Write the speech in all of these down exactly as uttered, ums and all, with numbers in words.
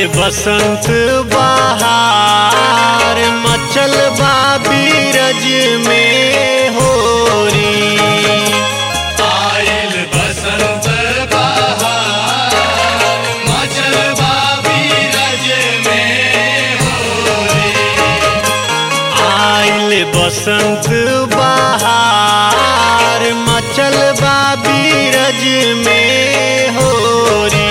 बसंत बहार मचल बा बीरज में होरी। आइल बसंत बहार मचल बा बीरज में होरी। आइल बसंत बहार मचल बा बीरज में होरी।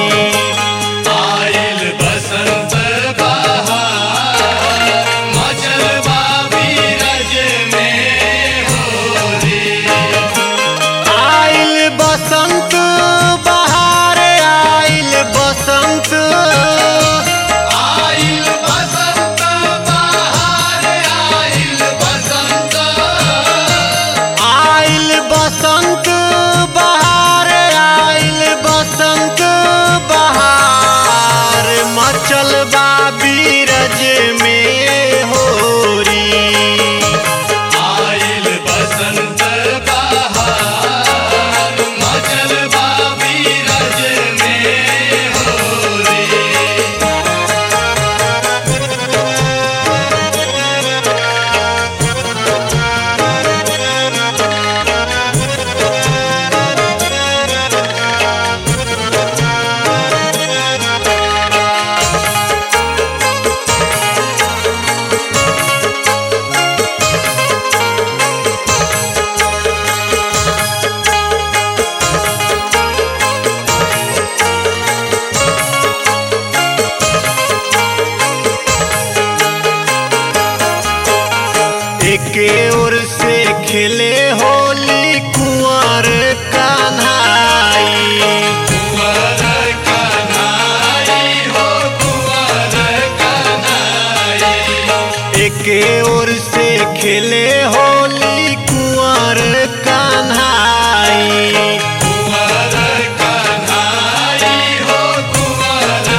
मचल बा बीरज में होरी। आइल बसंत बहार मचल बा बीरज में होरी। एके ओर से खेले होली कुंवर कन्हाई। कुंवर कन्हाई हो कुंवर कन्हाई। एके ओर से खेले होली कुंवर कन्हाई। कुंवर कन्हाई हो कुंवर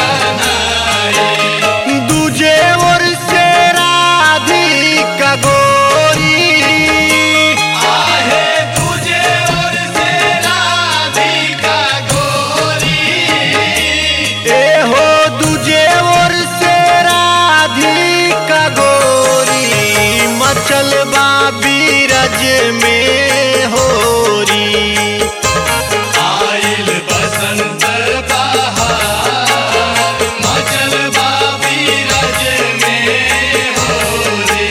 कन्हाई। दूजे ओर से राधिका गोरी। आहे दूजे ओर से राधिका गोरी। ए हो दूजे ओर से राधिका गोरी। मचल बा बीरज में होरी। आइल बसंत बहार मचल बा बीरज में होरी।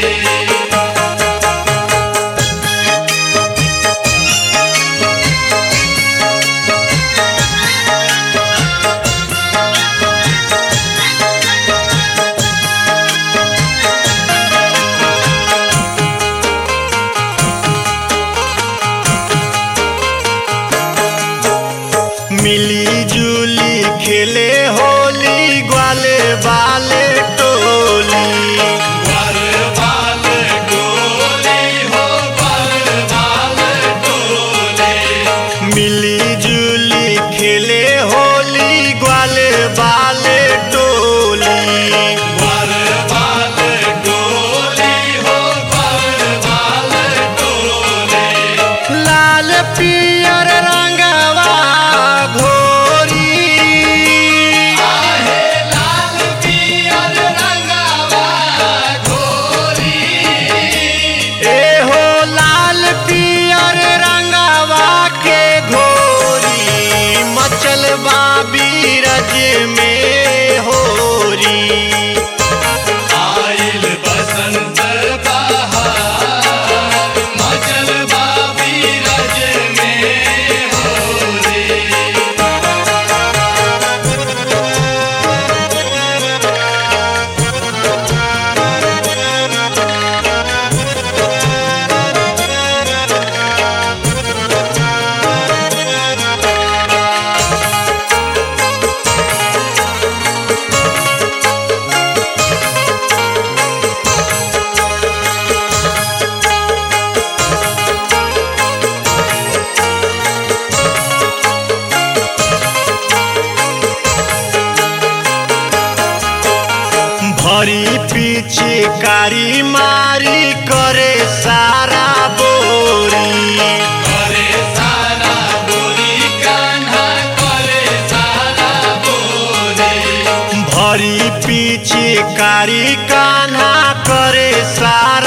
मिली जुली खेले होली ग्वाले बाले टोली। ग्वाल बाल टोली हो ग्वाल बाल टोली। मिली जुली खेले होली ग्वाले बाले टोली। ग्वाल बाल टोली हो ग्वाल बाल टोली। लाल पियर रंगवा घोरी। आहे लाल पियर रंगवा घोरी। ए हो लाल पियर रंगवा के घोरी। मचल बा बीरज में होरी। आइल बसंत बहार मचल बा बीरज में होरी। भरी पीछे कारी मारी करे सारा बोरी। करे सारा बोरी कान्हा करे सारा बोरी। पीछे कारी कान्हा करे सारा